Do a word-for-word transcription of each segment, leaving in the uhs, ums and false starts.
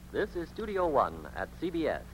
This is Studio One at C B S.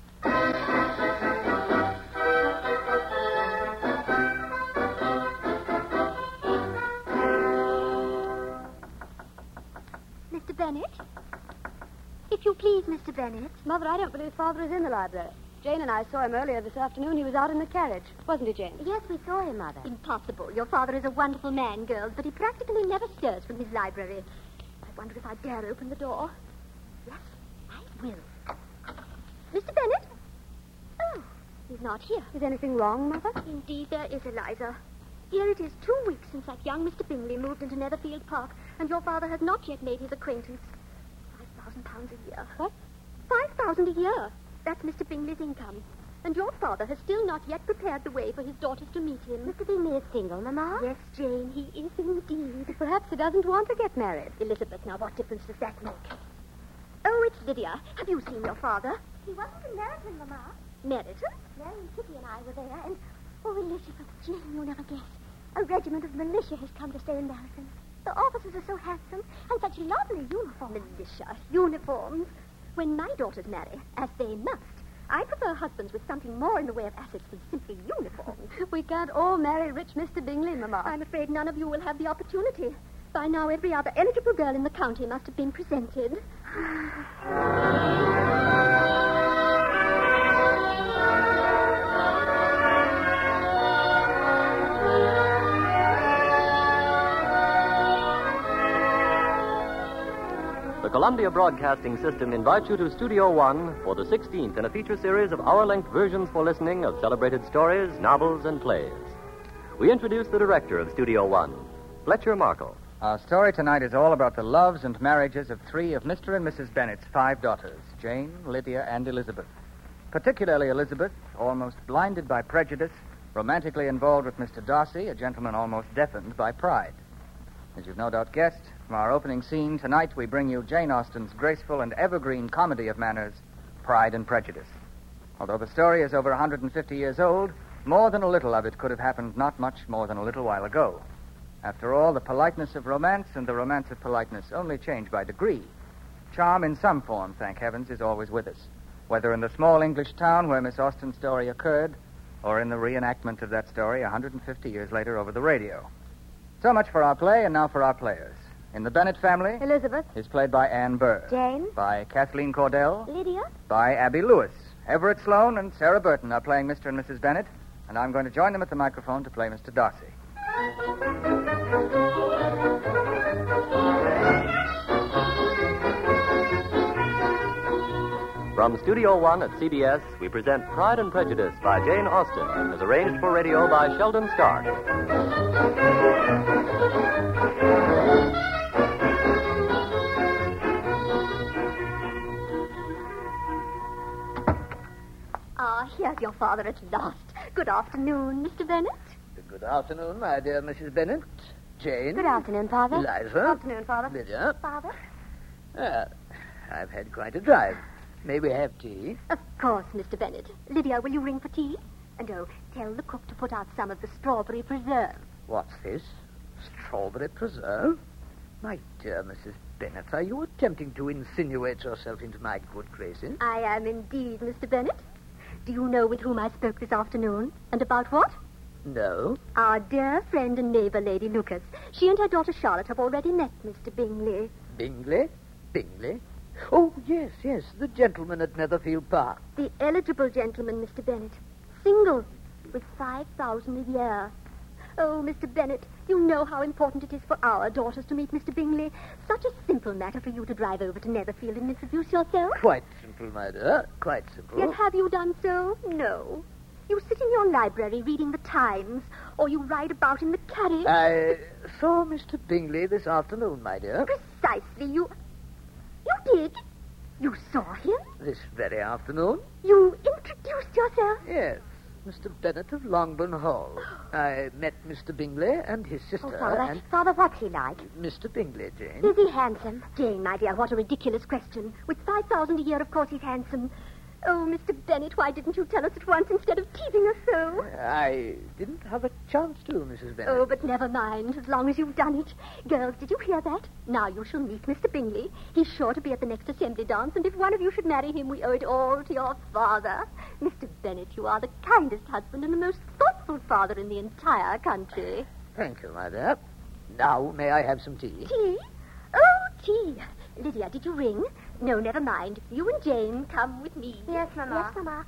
Mister Bennett? If you please, Mister Bennett. Mother, I don't believe Father is in the library. Jane and I saw him earlier this afternoon. He was out in the carriage. Wasn't he, Jane? Yes, we saw him, Mother. Impossible. Your father is a wonderful man, girls, but he practically never stirs from his library. I wonder if I dare open the door. Yes, I will. Mister Bennett? Oh, he's not here. Is anything wrong, Mother? Indeed there is, Eliza. Here it is two weeks since that young Mister Bingley moved into Netherfield Park, and your father has not yet made his acquaintance. Five thousand pounds a year. What? Five thousand a year. That's Mister Bingley's income. And your father has still not yet prepared the way for his daughters to meet him. Mister Bingley is single, Mamma? Yes, Jane, he is indeed. Perhaps he doesn't want to get married. Elizabeth, now what difference does that make? Oh, it's Lydia. Have you seen your father? He wasn't in Meryton, Mamma. Meryton? Mary and Kitty and I were there, and... Oh, Elizabeth, Jane, you'll never guess. A regiment of militia has come to stay in Meryton. The officers are so handsome, and such lovely uniforms. Militia, uniforms. When my daughters marry, as they must, I prefer husbands with something more in the way of assets than simply uniforms. We can't all marry rich Mister Bingley, Mamma. I'm afraid none of you will have the opportunity. By now, every other eligible girl in the county must have been presented. The Columbia Broadcasting System invites you to Studio One for the sixteenth in a feature series of hour-length versions for listening of celebrated stories, novels, and plays. We introduce the director of Studio One, Fletcher Markle. Our story tonight is all about the loves and marriages of three of Mister and Missus Bennett's five daughters, Jane, Lydia, and Elizabeth. Particularly Elizabeth, almost blinded by prejudice, romantically involved with Mister Darcy, a gentleman almost deafened by pride. As you've no doubt guessed, from our opening scene, tonight we bring you Jane Austen's graceful and evergreen comedy of manners, Pride and Prejudice. Although the story is over one hundred fifty years old, more than a little of it could have happened not much more than a little while ago. After all, the politeness of romance and the romance of politeness only change by degree. Charm in some form, thank heavens, is always with us, whether in the small English town where Miss Austen's story occurred, or in the reenactment of that story one hundred fifty years later over the radio. So much for our play, and now for our players. In the Bennett family, Elizabeth. is played by Anne Burr. Jane. By Kathleen Cordell. Lydia? By Abby Lewis. Everett Sloane and Sarah Burton are playing Mister and Missus Bennett, and I'm going to join them at the microphone to play Mister Darcy. From Studio One at C B S, we present Pride and Prejudice by Jane Austen, as arranged for radio by Sheldon Stark. Ah, here's your father at last. Good afternoon, Mister Bennett. Good afternoon, my dear Missus Bennett. Jane. Good afternoon, Father. Eliza. Good afternoon, Father. Lydia. Father? Ah, I've had quite a drive. May we have tea? Of course, Mister Bennett. Lydia, will you ring for tea? And oh, tell the cook to put out some of the strawberry preserve. What's this? Strawberry preserve? My dear Missus Bennett, are you attempting to insinuate yourself into my good graces? I am indeed, Mister Bennett. Do you know with whom I spoke this afternoon? And about what? No. Our dear friend and neighbor, Lady Lucas. She and her daughter Charlotte have already met Mister Bingley. Bingley? Bingley? Oh, yes, yes, the gentleman at Netherfield Park. The eligible gentleman, Mister Bennett. Single, with five thousand a year. Oh, Mister Bennett, you know how important it is for our daughters to meet Mister Bingley. Such a simple matter for you to drive over to Netherfield and introduce yourself. Quite simple, my dear. Quite simple. Yet have you done so? No. You sit in your library reading the Times, or you ride about in the carriage. I saw Mister Bingley this afternoon, my dear. Precisely. You... You did? You saw him? This very afternoon? You introduced yourself? Yes. Mister Bennett of Longbourn Hall. I met Mister Bingley and his sister. Oh, Father, and Father, what's he like? Mister Bingley, Jane. Is he handsome? Jane, my dear, what a ridiculous question. With five thousand a year, of course he's handsome. Oh, Mister Bennett, why didn't you tell us at once instead of teasing us so? I didn't have a chance to, Missus Bennett. Oh, but never mind, as long as you've done it. Girls, did you hear that? Now you shall meet Mister Bingley. He's sure to be at the next assembly dance, and if one of you should marry him, we owe it all to your father. Mister Bennett, you are the kindest husband and the most thoughtful father in the entire country. Thank you, my dear. Now, may I have some tea? Tea? Oh, tea. Lydia, did you ring? No, never mind. You and Jane come with me. Yes, Mama. Yes, Mama.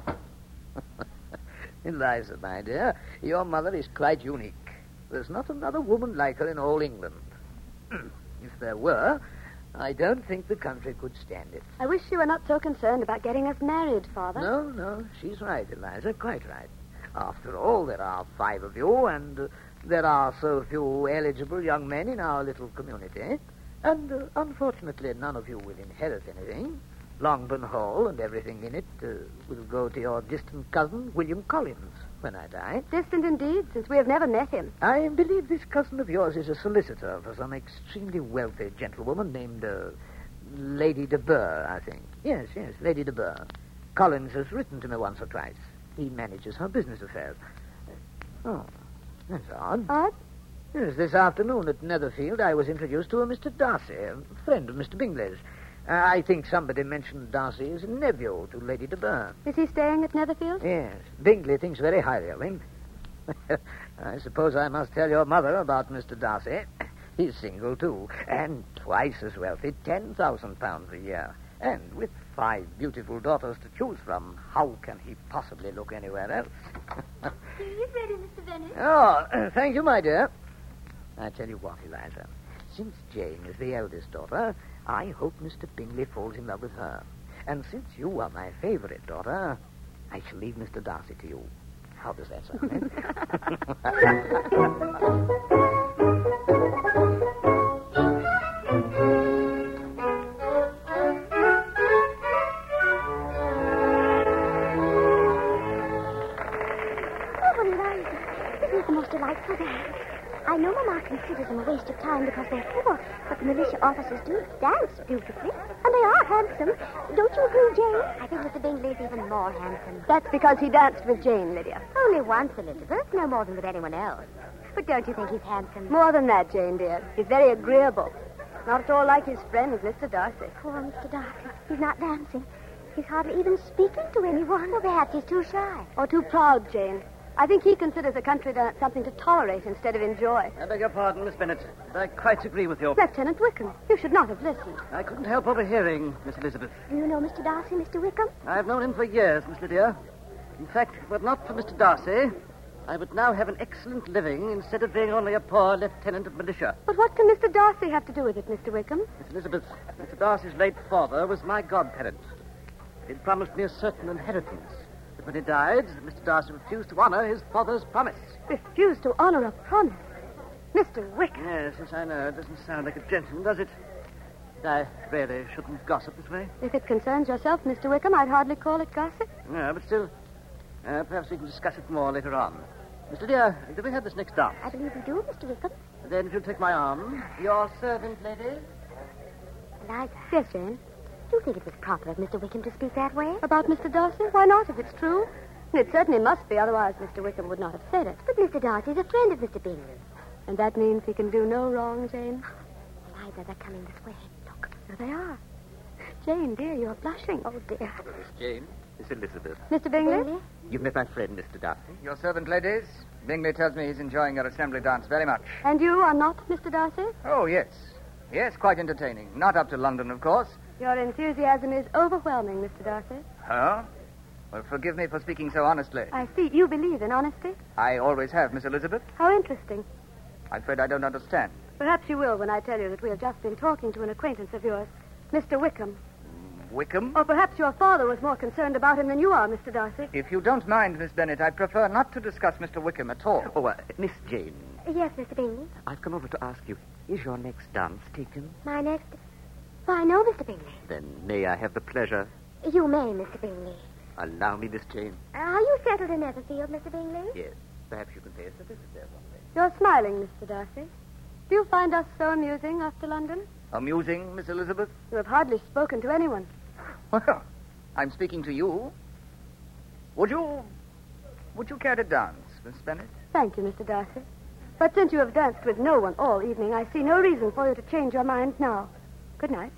Eliza, my dear, your mother is quite unique. There's not another woman like her in all England. If there were, I don't think the country could stand it. I wish you were not so concerned about getting us married, Father. No, no, she's right, Eliza, quite right. After all, there are five of you, and uh, there are so few eligible young men in our little community. And, uh, unfortunately, none of you will inherit anything. Longbourn Hall and everything in it uh, will go to your distant cousin, William Collins, when I die. Distant indeed, since we have never met him. I believe this cousin of yours is a solicitor for some extremely wealthy gentlewoman named uh, Lady de Burr, I think. Yes, yes, Lady de Burr. Collins has written to me once or twice. He manages her business affairs. Oh, that's odd. Odd? Yes, this afternoon at Netherfield, I was introduced to a Mister Darcy, a friend of Mister Bingley's. Uh, I think somebody mentioned Darcy as a nephew to Lady de Burr. Is he staying at Netherfield? Yes, Bingley thinks very highly of him. I suppose I must tell your mother about Mister Darcy. He's single, too, and twice as wealthy, ten thousand pounds a year. And with five beautiful daughters to choose from, how can he possibly look anywhere else? He's ready, Mister Bennett. Oh, uh, thank you, my dear. I tell you what, Eliza. Since Jane is the eldest daughter, I hope Mister Bingley falls in love with her. And since you are my favorite daughter, I shall leave Mister Darcy to you. How does that sound, Oh, Eliza, this is the most delightful day. I know Mama considers them a waste of time because they're poor, but the militia officers do dance beautifully, and they are handsome. Don't you agree, Jane? I think Mister Bingley's even more handsome. That's because he danced with Jane, Lydia. Only once, Elizabeth, no more than with anyone else. But don't you think he's handsome? More than that, Jane, dear. He's very agreeable. Not at all like his friend, Mister Darcy. Poor Mister Darcy. He's not dancing. He's hardly even speaking to anyone. Well, perhaps he's too shy. Or too proud, Jane. I think he considers a country dance something to tolerate instead of enjoy. I beg your pardon, Miss Bennett. I quite agree with you. Lieutenant Wickham, you should not have listened. I couldn't help overhearing, Miss Elizabeth. Do you know Mister Darcy, Mister Wickham? I've known him for years, Miss Lydia. In fact, were it not for Mister Darcy, I would now have an excellent living instead of being only a poor lieutenant of militia. But what can Mister Darcy have to do with it, Mister Wickham? Miss Elizabeth, Mister Darcy's late father was my godparent. He'd promised me a certain inheritance. But when he died, Mister Darcy refused to honor his father's promise. Refused to honor a promise. Mister Wickham. Yes, yes, I know. It doesn't sound like a gentleman, does it? I really shouldn't gossip this way. If it concerns yourself, Mister Wickham, I'd hardly call it gossip. No, but still, uh, perhaps we can discuss it more later on. Mister Dear, do we have this next dance? I believe we do, Mister Wickham. Then if you'll take my arm, your servant, lady. Eliza. Yes, Jane? Do you think it was proper of Mister Wickham to speak that way? About Mister Darcy? Why not, if it's true? And it certainly must be, otherwise Mister Wickham would not have said it. But Mister Darcy's a friend of Mister Bingley. And that means he can do no wrong, Jane? Eliza, they're coming this way. Look. There they are. Jane, dear, you're blushing. Oh, dear. Miss Jane, Miss Elizabeth. Mister Bingley? Bingley? You've met my friend, Mister Darcy. Your servant, ladies. Bingley tells me he's enjoying your assembly dance very much. And you are not Mister Darcy? Oh, yes. Yes, quite entertaining. Not up to London, of course. Your enthusiasm is overwhelming, Mister Darcy. Huh? Well, forgive me for speaking so honestly. I see. You believe in honesty? I always have, Miss Elizabeth. How interesting. I'm afraid I don't understand. Perhaps you will when I tell you that we have just been talking to an acquaintance of yours, Mister Wickham. Wickham? Or perhaps your father was more concerned about him than you are, Mister Darcy. If you don't mind, Miss Bennett, I'd prefer not to discuss Mister Wickham at all. Oh, uh, Miss Jane, Yes, Mister Bingley. I've come over to ask you, is your next dance taken? My next... Why, no, Mister Bingley. Then may I have the pleasure? You may, Mister Bingley. Allow me, Miss Jane. Are you settled in Netherfield, Mister Bingley? Yes. Perhaps you can pay us a visit there one day. You're smiling, Mister Darcy. Do you find us so amusing after London? Amusing, Miss Elizabeth? You have hardly spoken to anyone. Well, I'm speaking to you. Would you... Would you care to dance, Miss Bennett? Thank you, Mister Darcy. But since you have danced with no one all evening, I see no reason for you to change your mind now. Good night.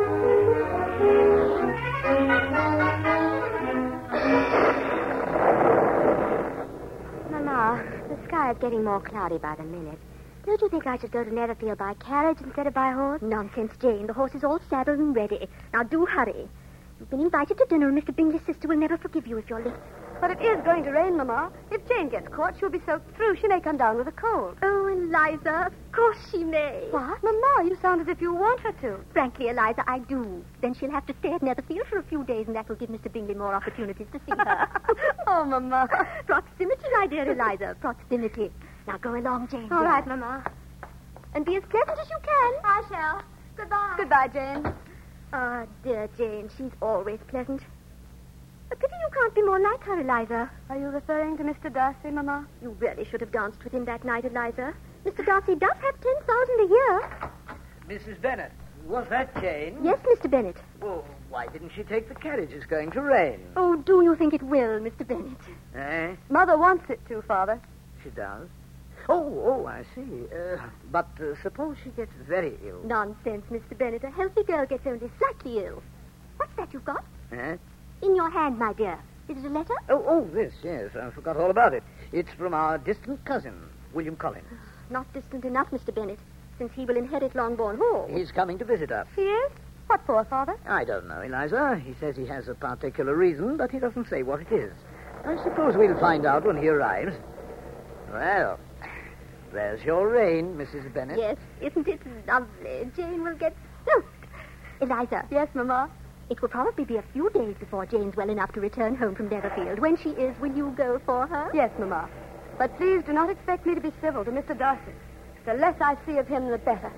Mama, the sky is getting more cloudy by the minute. Don't you think I should go to Netherfield by carriage instead of by horse? Nonsense, Jane. The horse is all saddled and ready. Now, do hurry. You've been invited to dinner, and Mister Bingley's sister will never forgive you if you're late. But it is going to rain, Mama. If Jane gets caught, she'll be soaked through. She may come down with a cold. Oh, Eliza, of course she may. What? Mama, you sound as if you want her to. Frankly, Eliza, I do. Then she'll have to stay at Netherfield for a few days, and that will give Mister Bingley more opportunities to see her. Oh, Mama. Proximity, my dear Eliza. Proximity. Now go along, Jane. All dear. right, Mama. And be as pleasant as you can. I shall. Goodbye. Goodbye, Jane. Ah, dear Jane, she's always pleasant. A pity you can't be more like her, Eliza. Are you referring to Mister Darcy, Mama? You really should have danced with him that night, Eliza. Mister Darcy does have ten thousand a year. Missus Bennet, was that Jane? Yes, Mister Bennet. Well, why didn't she take the carriage? It's going to rain. Oh, do you think it will, Mister Bennet? Eh? Mother wants it to, Father. She does? Oh, oh, I see. Uh, but uh, suppose she gets very ill. Nonsense, Mister Bennet. A healthy girl gets only slightly ill. What's that you've got? Eh? In your hand, my dear. Is it a letter? Oh, oh, this, yes. I forgot all about it. It's from our distant cousin, William Collins. Not distant enough, Mister Bennet, since he will inherit Longbourn Hall. He's coming to visit us. He is? What for, Father? I don't know, Eliza. He says he has a particular reason, but he doesn't say what it is. I suppose we'll find out when he arrives. Well, there's your rain, Missus Bennet. Yes, isn't it lovely? Jane will get soaked. Eliza. Yes, Mama. It will probably be a few days before Jane's well enough to return home from Netherfield. When she is, will you go for her? Yes, Mama. But please do not expect me to be civil to Mister Darcy. The less I see of him, the better.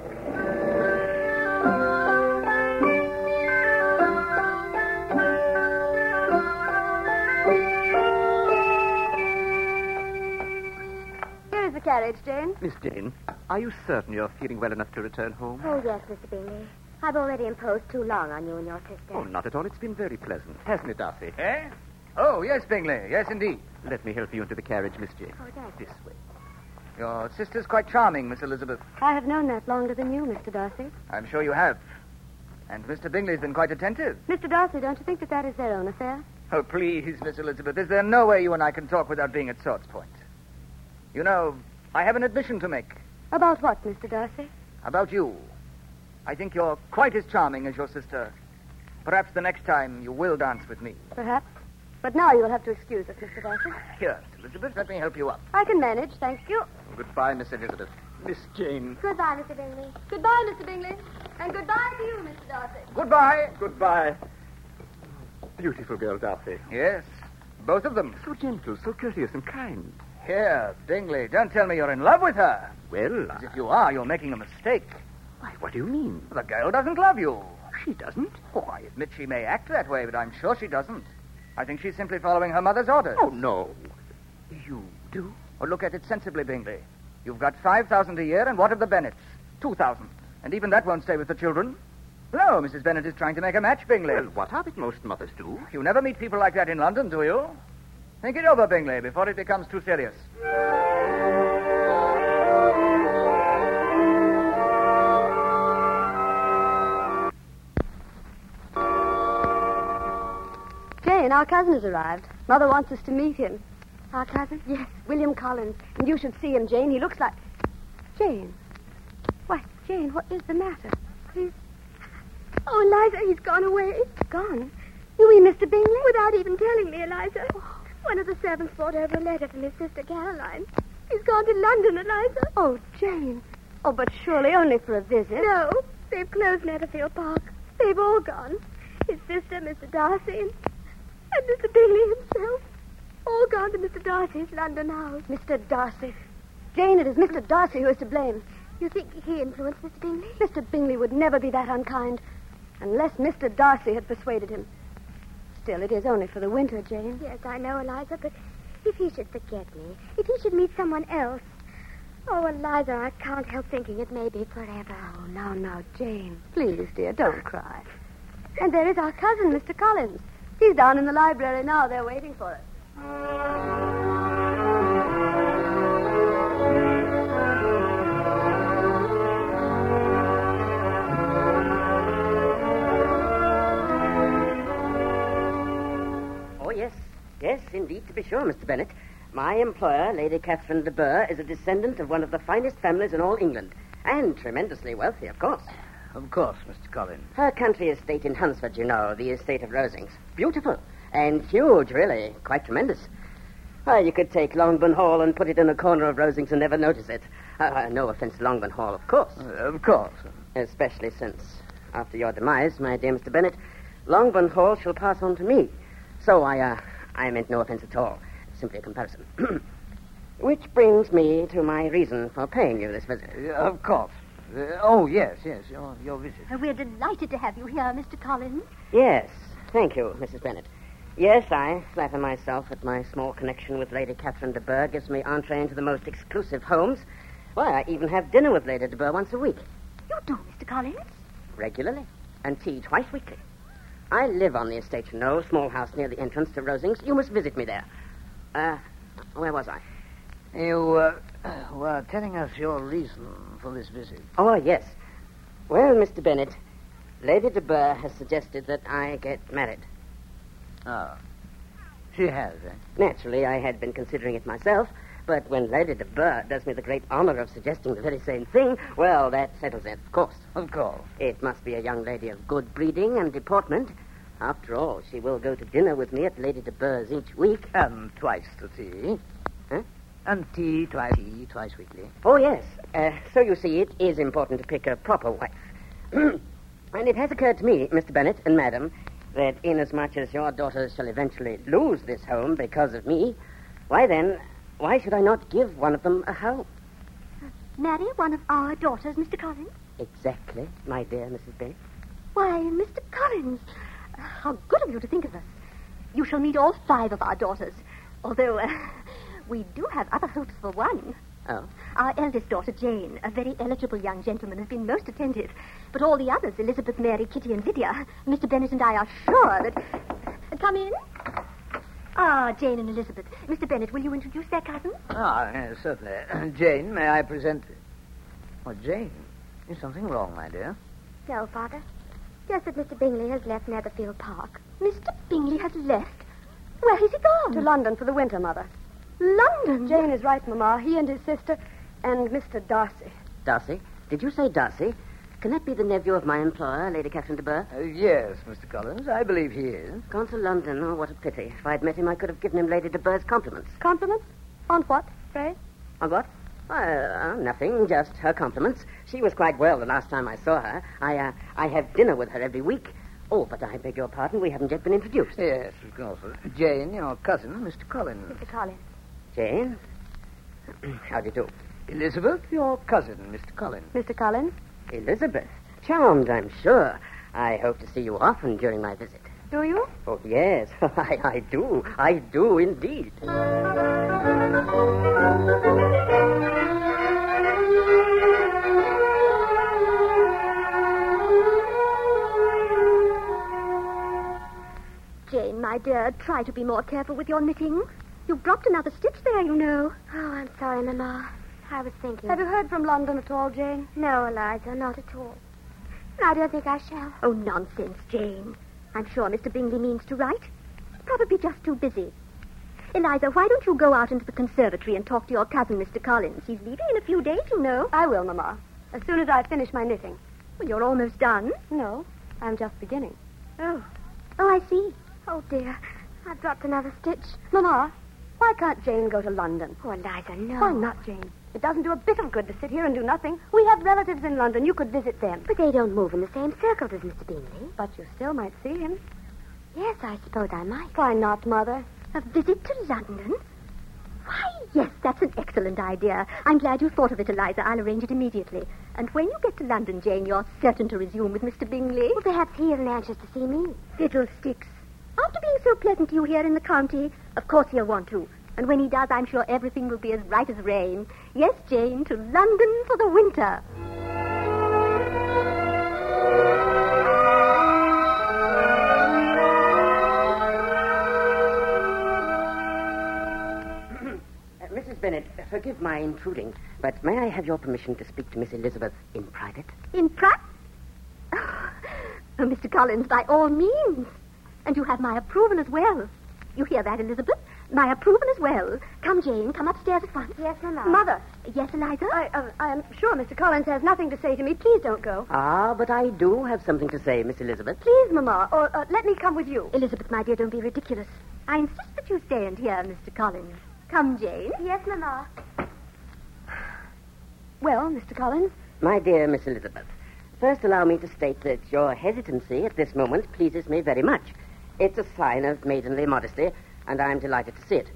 Here is the carriage, Jane. Miss Jane, are you certain you're feeling well enough to return home? Oh, yes, Mister Bingley. I've already imposed too long on you and your sister. Oh, not at all. It's been very pleasant. Hasn't it, Darcy? Eh? Oh, yes, Bingley. Yes, indeed. Let me help you into the carriage, Miss Jane. Oh, thanks. This way. Your sister's quite charming, Miss Elizabeth. I have known that longer than you, Mister Darcy. I'm sure you have. And Mister Bingley's been quite attentive. Mister Darcy, don't you think that that is their own affair? Oh, please, Miss Elizabeth. Is there no way you and I can talk without being at Swords Point? You know, I have an admission to make. About what, Mister Darcy? About you. I think you're quite as charming as your sister. Perhaps the next time you will dance with me. Perhaps. But now you will have to excuse us, Mister Darcy. Here, Miss Elizabeth, let me help you up. I can manage, thank you. Goodbye, Miss Elizabeth. Miss Jane. Goodbye, Mister Bingley. Goodbye, Mister Bingley. And goodbye to you, Mister Darcy. Goodbye. Goodbye. Beautiful girl, Darcy. Yes, both of them. So gentle, so courteous and kind. Here, Bingley, don't tell me you're in love with her. Well, As if you are, you're making a mistake. why, what do you mean? The girl doesn't love you. She doesn't. Oh, I admit she may act that way, but I'm sure she doesn't. I think she's simply following her mother's orders. Oh, no. You do? Oh, look at it sensibly, Bingley. You've got five thousand a year, and what of the Bennets? Two thousand. And even that won't stay with the children. No, Missus Bennet is trying to make a match, Bingley. Well, what of it? Most mothers do. You never meet people like that in London, do you? Think it over, Bingley, before it becomes too serious. Jane, our cousin has arrived. Mother wants us to meet him. Our cousin? Yes, William Collins. And you should see him, Jane. He looks like... Jane. Why, Jane, what is the matter? He's... Oh, Eliza, he's gone away. Gone? You mean Mister Bingley? Without even telling me, Eliza. One of the servants brought over a letter from his sister Caroline. He's gone to London, Eliza. Oh, Jane. Oh, but surely only for a visit. No, they've closed Netherfield Park. They've all gone. His sister, Mister Darcy, and, and Mister Bingley himself. All gone to Mister Darcy's London house. Mister Darcy. Jane, it is Mister Darcy who is to blame. You think he influenced Mister Bingley? Mister Bingley would never be that unkind unless Mister Darcy had persuaded him. Still, it is only for the winter, Jane. Yes, I know, Eliza, but if he should forget me, if he should meet someone else... Oh, Eliza, I can't help thinking it may be forever. Oh, now, now, Jane. Please, dear, don't cry. And there is our cousin, Mister Collins. He's down in the library now. They're waiting for us. Oh, yes. Yes, indeed, to be sure, Mister Bennet. My employer, Lady Catherine de Bourgh, is a descendant of one of the finest families in all England. And tremendously wealthy, of course. Of course, Mister Collins. Her country estate in Hunsford, you know, the estate of Rosings. Beautiful. And huge, really. Quite tremendous. Why, you could take Longbourn Hall and put it in a corner of Rosings and never notice it. Uh, no offense to Longbourn Hall, of course. Uh, of course. Especially since, after your demise, my dear Mister Bennet, Longbourn Hall shall pass on to me. So I, uh, I meant no offense at all. Simply a comparison. Which brings me to my reason for paying you this visit. Uh, of course. Uh, oh, yes, yes, your, your visit. Uh, We're delighted to have you here, Mister Collins. Yes, thank you, Missus Bennet. Yes, I flatter myself that my small connection with Lady Catherine de Bourgh gives me entree into the most exclusive homes. Why, I even have dinner with Lady de Bourgh once a week. You do, Mister Collins? Regularly. And tea twice weekly. I live on the estate, you know, small house near the entrance to Rosings. You must visit me there. Uh, where was I? You uh, were telling us your reason for this visit. Oh, yes. Well, Mister Bennet, Lady de Bourgh has suggested that I get married. Oh. She has, eh? Naturally, I had been considering it myself, but when Lady de Bourgh does me the great honor of suggesting the very same thing, well, that settles it, of course. Of course. It must be a young lady of good breeding and deportment. After all, she will go to dinner with me at Lady de Bourgh's each week. And twice to tea. Huh? And tea twice, tea twice weekly. Oh, yes. Uh, so you see, it is important to pick a proper wife. And it has occurred to me, Mister Bennet and Madam, that inasmuch as your daughters shall eventually lose this home because of me, why then, why should I not give one of them a home? Marry one of our daughters, Mister Collins? Exactly, my dear Missus Bennet. Why, Mister Collins, how good of you to think of us. You shall meet all five of our daughters, although uh, we do have other hopes for one. Oh? Our eldest daughter, Jane, a very eligible young gentleman, has been most attentive. But all the others, Elizabeth, Mary, Kitty, and Lydia, Mister Bennet and I are sure that... Uh, come in. Ah, Jane and Elizabeth. Mister Bennet, will you introduce their cousins? Ah, yes, certainly. Jane, may I present... Oh, Jane, is something wrong, my dear? No, Father. Just that Mister Bingley has left Netherfield Park. Mister Bingley has left? Where has he gone? To London for the winter, Mother. London? Jane is right, Mamma. He and his sister and Mister Darcy. Darcy? Did you say Darcy? Can that be the nephew of my employer, Lady Catherine de Bourgh? Uh, yes, Mister Collins, I believe he is. Gone to London. Oh, what a pity. If I'd met him, I could have given him Lady de Bourgh's compliments. Compliments? On what, pray? On what? Uh, nothing, just her compliments. She was quite well the last time I saw her. I, uh, I have dinner with her every week. Oh, but I beg your pardon, we haven't yet been introduced. Yes, of course. Jane, your cousin, Mister Collins. Mister Collins. Jane? How do you do? Elizabeth, your cousin, Mister Collins. Mister Collins? Elizabeth. Charmed, I'm sure. I hope to see you often during my visit. Do you? Oh, yes. I, I do. I do indeed. Jane, my dear, try to be more careful with your knitting. You've dropped another stitch there, you know. Oh, I'm sorry, Mama. I was thinking. Have you heard from London at all, Jane? No, Eliza, not at all. I don't think I shall. Oh, nonsense, Jane. I'm sure Mister Bingley means to write. Probably just too busy. Eliza, why don't you go out into the conservatory and talk to your cousin, Mister Collins? He's leaving in a few days, you know. I will, Mamma. As soon as I finish my knitting. Well, you're almost done. No, I'm just beginning. Oh. Oh, I see. Oh, dear. I've dropped another stitch. Mamma, why can't Jane go to London? Oh, Eliza, no. Why not, Jane? It doesn't do a bit of good to sit here and do nothing. We have relatives in London. You could visit them. But they don't move in the same circles as Mister Bingley. But you still might see him. Yes, I suppose I might. Why not, Mother? A visit to London? Why, yes, that's an excellent idea. I'm glad you thought of it, Eliza. I'll arrange it immediately. And when you get to London, Jane, you're certain to resume with Mister Bingley. Well, perhaps he isn't anxious to see me. Fiddlesticks. After being so pleasant to you here in the county, of course he'll want to. And when he does, I'm sure everything will be as right as rain. Yes, Jane, to London for the winter. forgive my intruding, but may I have your permission to speak to Miss Elizabeth in private? In private? Oh, Mister Collins, by all means. And you have my approval as well. You hear that, Elizabeth? My approval as well. Come, Jane, come upstairs at once. Yes, Mama. Mother. Yes, Eliza? I, uh, I am sure Mister Collins has nothing to say to me. Please don't go. Ah, but I do have something to say, Miss Elizabeth. Please, Mama, or uh, let me come with you. Elizabeth, my dear, don't be ridiculous. I insist that you stay and hear Mister Collins. Come, Jane. Yes, Mama. Well, Mister Collins? My dear Miss Elizabeth, first allow me to state that your hesitancy at this moment pleases me very much. It's a sign of maidenly modesty, and I'm delighted to see it.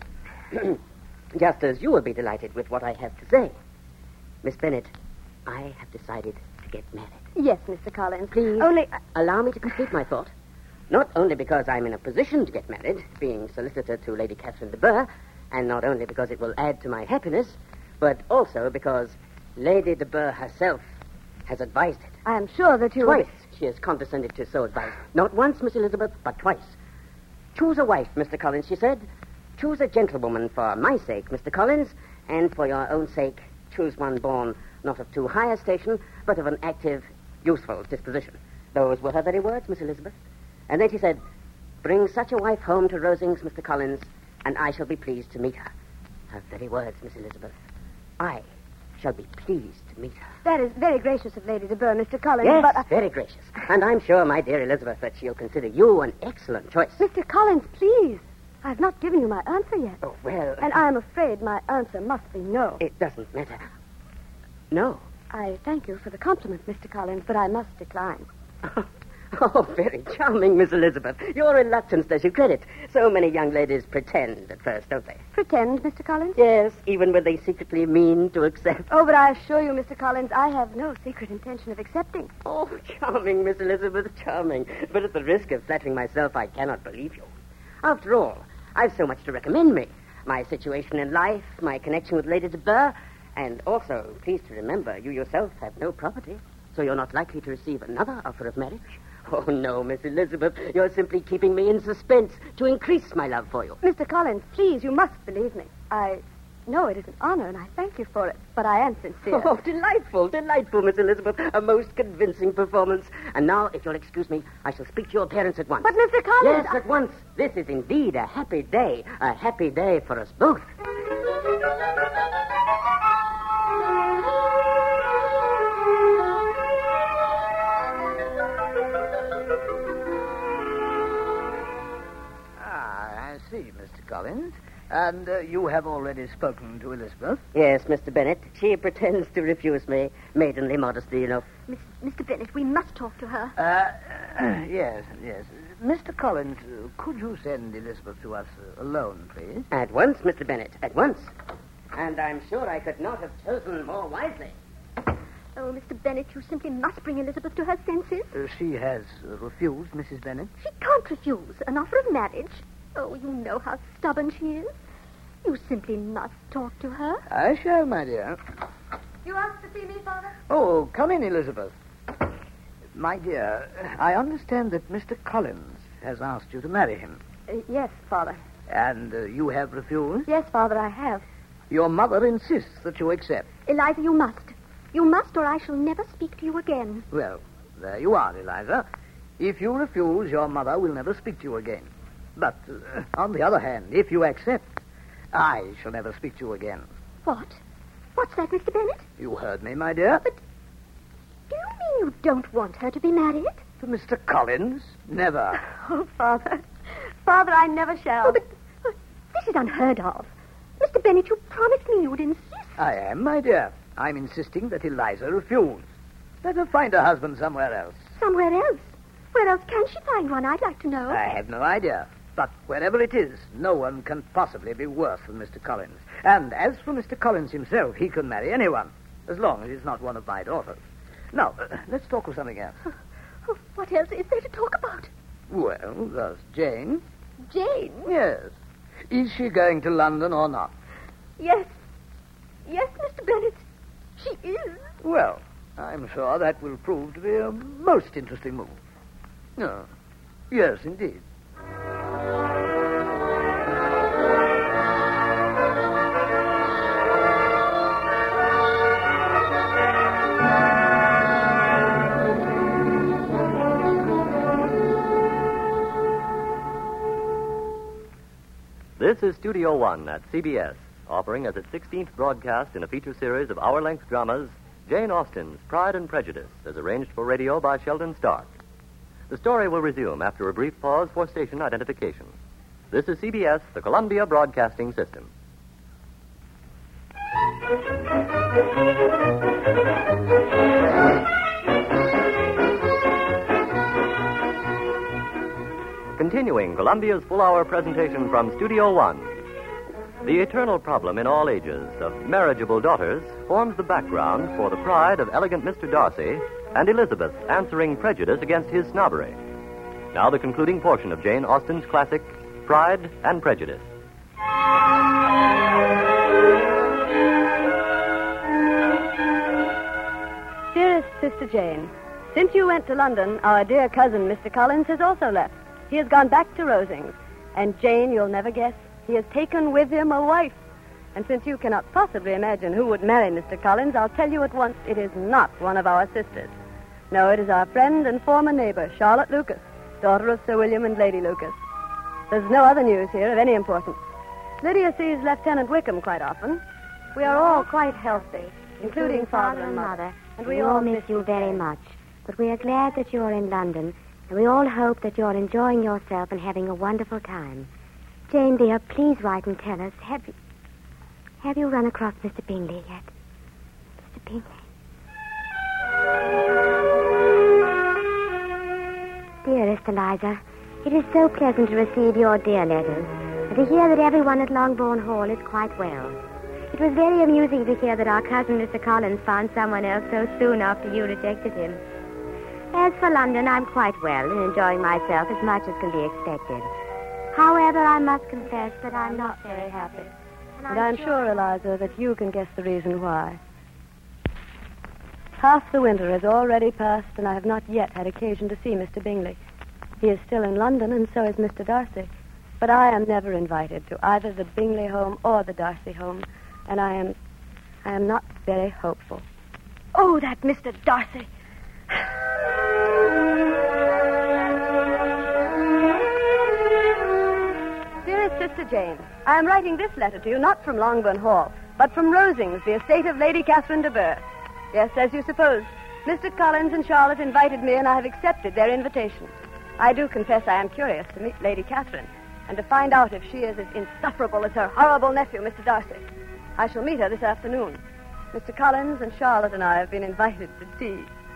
Just as you will be delighted with what I have to say. Miss Bennet, I have decided to get married. Yes, Mister Collins. Please, Only... Uh, allow me to complete my thought. Not only because I'm in a position to get married, being solicitor to Lady Catherine de Bourgh, and not only because it will add to my happiness, but also because Lady de Bourgh herself has advised it. I am sure that you... Twice she has condescended to so advise. Not once, Miss Elizabeth, but twice. Choose a wife, Mister Collins, she said. Choose a gentlewoman for my sake, Mister Collins, and for your own sake, choose one born not of too high a station, but of an active, useful disposition. Those were her very words, Miss Elizabeth. And then she said, bring such a wife home to Rosings, Mister Collins, and I shall be pleased to meet her. Her very words, Miss Elizabeth. I shall be pleased to meet her. That is very gracious of Lady de Bourgh, Mister Collins, Yes, but... I... very gracious. And I'm sure, my dear Elizabeth, that she'll consider you an excellent choice. Mister Collins, please. I've not given you my answer yet. Oh, well... And I am afraid my answer must be no. It doesn't matter. No. I thank you for the compliment, Mister Collins, but I must decline. Oh, very charming, Miss Elizabeth. Your reluctance does you credit. So many young ladies pretend at first, don't they? Pretend, Mister Collins? Yes, even when they secretly mean to accept. Oh, but I assure you, Mister Collins, I have no secret intention of accepting. Oh, charming, Miss Elizabeth, charming. But at the risk of flattering myself, I cannot believe you. After all, I've so much to recommend me. My situation in life, my connection with Lady de Bourgh, and also, please to remember, you yourself have no property, so you're not likely to receive another offer of marriage. Oh, no, Miss Elizabeth. You're simply keeping me in suspense to increase my love for you. Mister Collins, please, you must believe me. I know it is an honor, and I thank you for it, but I am sincere. Oh, delightful, delightful, Miss Elizabeth. A most convincing performance. And now, if you'll excuse me, I shall speak to your parents at once. But, Mister Collins... Yes, at once. This is indeed a happy day. A happy day for us both. Mister Collins. And uh, you have already spoken to Elizabeth? Yes, Mister Bennet. She pretends to refuse me. Maidenly modesty, you know. Miss, Mister Bennet, we must talk to her. Uh, yes, yes. Mister Collins, uh, could you send Elizabeth to us uh, alone, please? At once, Mister Bennet, at once. And I'm sure I could not have chosen more wisely. Oh, Mister Bennet, you simply must bring Elizabeth to her senses. Uh, she has uh, refused, Missus Bennet. She can't refuse an offer of marriage. Oh, you know how stubborn she is. You simply must talk to her. I shall, my dear. You asked to see me, Father? Oh, come in, Elizabeth. My dear, I understand that Mister Collins has asked you to marry him. Uh, yes, Father. And uh, you have refused? Yes, Father, I have. Your mother insists that you accept. Eliza, you must. You must, or I shall never speak to you again. Well, there you are, Eliza. If you refuse, your mother will never speak to you again. But, uh, on the other hand, if you accept, I shall never speak to you again. What? What's that, Mister Bennet? You heard me, my dear. But do you mean you don't want her to be married? To Mister Collins? Never. Oh, Father. Father, I never shall. Oh, but, but this is unheard of. Mister Bennet, you promised me you would insist. I am, my dear. I'm insisting that Eliza refuse. Let her find a husband somewhere else. Somewhere else? Where else can she find one, I'd like to know. I have no idea. But wherever it is, no one can possibly be worse than Mister Collins. And as for Mister Collins himself, he can marry anyone, as long as he's not one of my daughters. Now, uh, let's talk of something else. Oh, what else is there to talk about? Well, there's Jane. Jane? Yes. Is she going to London or not? Yes. Yes, Mister Bennet. She is. Well, I'm sure that will prove to be a most interesting move. No. Yes, indeed. This is Studio One at C B S, offering as its sixteenth broadcast in a feature series of hour-length dramas, Jane Austen's Pride and Prejudice, as arranged for radio by Sheldon Stark. The story will resume after a brief pause for station identification. This is C B S, the Columbia Broadcasting System. Continuing Columbia's full-hour presentation from Studio One. The eternal problem in all ages of marriageable daughters forms the background for the pride of elegant Mister Darcy and Elizabeth's answering prejudice against his snobbery. Now the concluding portion of Jane Austen's classic, Pride and Prejudice. Dearest Sister Jane, since you went to London, our dear cousin, Mister Collins, has also left. He has gone back to Rosings. And Jane, you'll never guess, he has taken with him a wife. And since you cannot possibly imagine who would marry Mister Collins, I'll tell you at once, it is not one of our sisters. No, it is our friend and former neighbor, Charlotte Lucas, daughter of Sir William and Lady Lucas. There's no other news here of any importance. Lydia sees Lieutenant Wickham quite often. We are all quite healthy, including father and mother. And we all miss you very much. But we are glad that you're in London, and we all hope that you're enjoying yourself and having a wonderful time. Jane, dear, please write and tell us, have you... Have you run across Mister Bingley yet? Mister Bingley? Dearest Eliza, it is so pleasant to receive your dear letters, and to hear that everyone at Longbourn Hall is quite well. It was very amusing to hear that our cousin Mister Collins found someone else so soon after you rejected him. As for London, I'm quite well and enjoying myself as much as can be expected. However, I must confess that I'm not very happy. And I'm, And I'm sure, Eliza, that you can guess the reason why. Half the winter has already passed, and I have not yet had occasion to see Mister Bingley. He is still in London, and so is Mister Darcy. But I am never invited to either the Bingley home or the Darcy home, and I am... I am not very hopeful. Oh, that Mister Darcy! Dearest Sister Jane, I am writing this letter to you not from Longbourn Hall, but from Rosings, the estate of Lady Catherine de Bourgh. Yes, as you suppose, Mister Collins and Charlotte invited me, and I have accepted their invitation. I do confess I am curious to meet Lady Catherine, and to find out if she is as insufferable as her horrible nephew, Mister Darcy. I shall meet her this afternoon. Mister Collins and Charlotte and I have been invited to tea.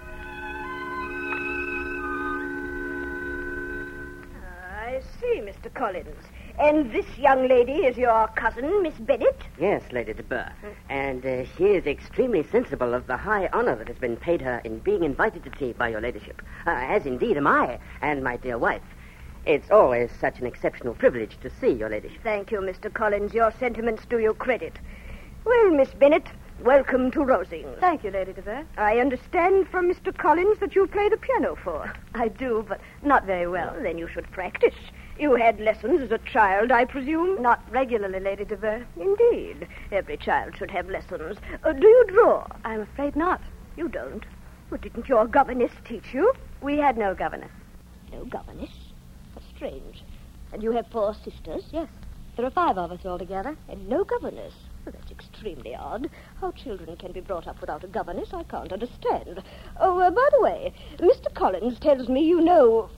I see, Mister Collins. And this young lady is your cousin, Miss Bennet? Yes, Lady de Bourgh. And uh, she is extremely sensible of the high honor that has been paid her in being invited to tea by your ladyship, uh, as indeed am I and my dear wife. It's always such an exceptional privilege to see your ladyship. Thank you, Mister Collins. Your sentiments do you credit. Well, Miss Bennet, welcome to Rosings. Thank you, Lady de Bourgh. I understand from Mister Collins that you play the piano for. I do, but not very well. Well, then you should practice. You had lessons as a child, I presume? Not regularly, Lady de Bourgh. Indeed. Every child should have lessons. Uh, do you draw? I'm afraid not. You don't? Well, didn't your governess teach you? We had no governess. No governess? How strange. And you have four sisters? Yes. There are five of us altogether. And no governess? Well, that's extremely odd. How children can be brought up without a governess, I can't understand. Oh, uh, by the way, Mister Collins tells me you know...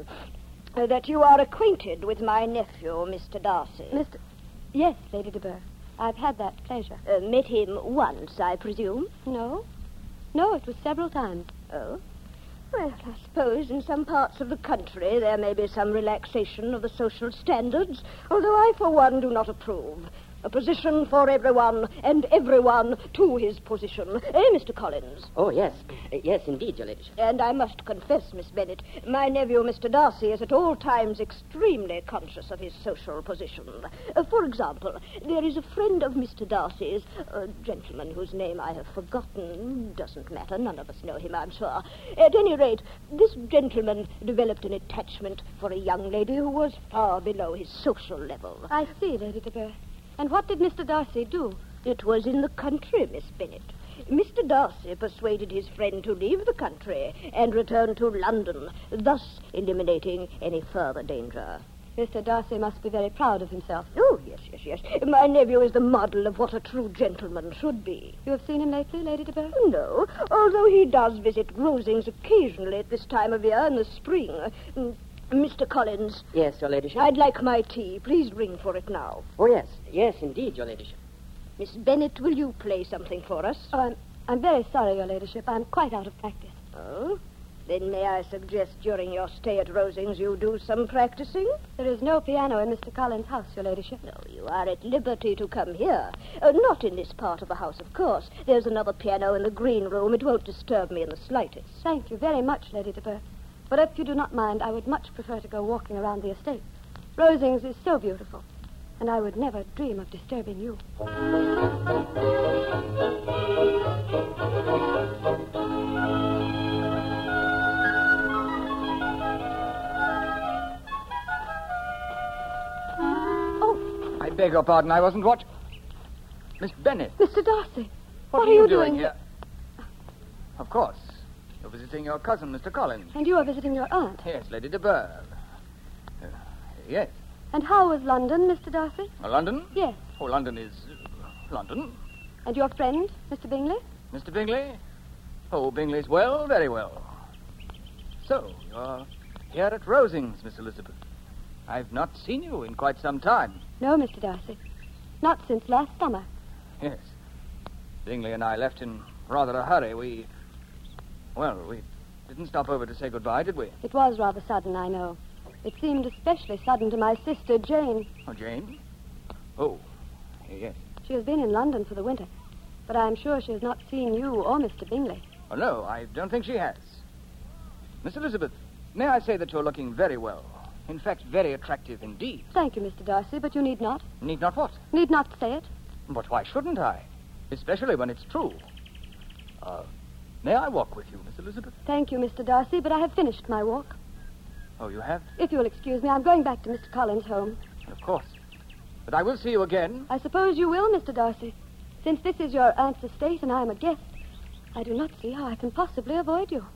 Uh, that you are acquainted with my nephew, Mister Darcy. Mister Yes, Lady de Bourgh. I've had that pleasure. Uh, met him once, I presume? No. No, it was several times. Oh? Well, I suppose in some parts of the country there may be some relaxation of the social standards, although I, for one, do not approve. A position for everyone, and everyone to his position. Eh, Mister Collins? Oh, yes. Yes, indeed, your ladyship. And I must confess, Miss Bennet, my nephew, Mister Darcy, is at all times extremely conscious of his social position. Uh, for example, there is a friend of Mister Darcy's, a gentleman whose name I have forgotten. Doesn't matter. None of us know him, I'm sure. At any rate, this gentleman developed an attachment for a young lady who was far below his social level. I see, Lady de Bourgh. And what did Mister Darcy do? It was in the country, Miss Bennet. Mister Darcy persuaded his friend to leave the country and return to London, thus eliminating any further danger. Mister Darcy must be very proud of himself. Oh, yes, yes, yes. My nephew is the model of what a true gentleman should be. You have seen him lately, Lady de Bourgh? No, although he does visit Rosings occasionally at this time of year in the spring. Mm, Mister Collins. Yes, Your Ladyship. I'd like my tea. Please ring for it now. Oh, yes. Yes, indeed, Your Ladyship. Miss Bennet, will you play something for us? Oh, I'm, I'm very sorry, Your Ladyship. I'm quite out of practice. Oh? Then may I suggest during your stay at Rosings you do some practicing? There is no piano in Mister Collins' house, Your Ladyship. No, you are at liberty to come here. Uh, not in this part of the house, of course. There's another piano in the green room. It won't disturb me in the slightest. Thank you very much, Lady de Bourgh. But if you do not mind, I would much prefer to go walking around the estate. Rosings is so beautiful, and I would never dream of disturbing you. I beg your pardon, I wasn't watching. Miss Bennet. Mister Darcy, What, what are are you, you doing doing here? Of course. You're visiting your cousin, Mister Collins. And you are visiting your aunt. Yes, Lady de Bourgh. Uh, yes. And how was London, Mister Darcy? Uh, London? Yes. Oh, London is... Uh, London. And your friend, Mister Bingley? Mister Bingley? Oh, Bingley's well, very well. So, you're here at Rosings, Miss Elizabeth. I've not seen you in quite some time. No, Mister Darcy. Not since last summer. Yes. Bingley and I left in rather a hurry. We... Well, we didn't stop over to say goodbye, did we? It was rather sudden, I know. It seemed especially sudden to my sister, Jane. Oh, Jane? Oh, yes. She has been in London for the winter, but I'm sure she has not seen you or Mister Bingley. Oh, no, I don't think she has. Miss Elizabeth, may I say that you're looking very well. In fact, very attractive indeed. Thank you, Mister Darcy, but you need not. Need not what? Need not say it. But why shouldn't I? Especially when it's true. Uh, may I walk with you, Miss Elizabeth? Thank you, Mister Darcy, but I have finished my walk. Oh, you have? If you'll excuse me, I'm going back to Mister Collins' home. Of course. But I will see you again. I suppose you will, Mister Darcy. Since this is your aunt's estate and I am a guest, I do not see how I can possibly avoid you.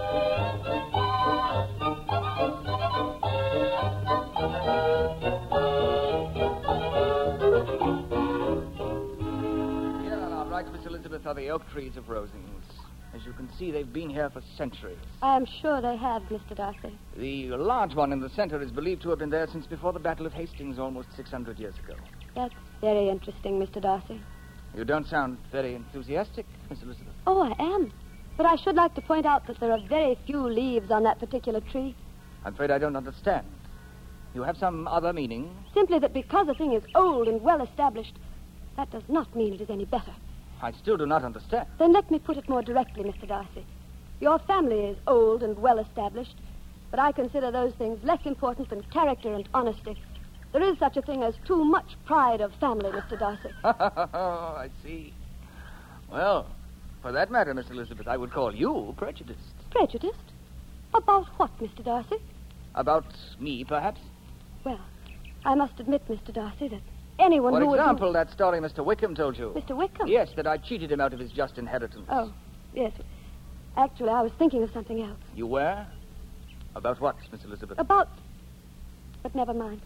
Here on our right, Miss Elizabeth, are the oak trees of Rosings. As you can see, they've been here for centuries. I am sure they have, Mister Darcy. The large one in the center is believed to have been there since before the Battle of Hastings almost six hundred years ago. That's very interesting, Mister Darcy. You don't sound very enthusiastic, Miss Elizabeth. Oh, I am. But I should like to point out that there are very few leaves on that particular tree. I'm afraid I don't understand. You have some other meaning? Simply that because a thing is old and well established, that does not mean it is any better. I still do not understand. Then let me put it more directly, Mister Darcy. Your family is old and well established, but I consider those things less important than character and honesty. There is such a thing as too much pride of family, Mister Darcy. Oh, I see. Well, for that matter, Miss Elizabeth, I would call you prejudiced. Prejudiced? About what, Mister Darcy? About me, perhaps? Well, I must admit, Mister Darcy, that anyone For who would... example, that story Mister Wickham told you. Mister Wickham? Yes, that I cheated him out of his just inheritance. Oh, yes. Actually, I was thinking of something else. You were? About what, Miss Elizabeth? About... But never mind.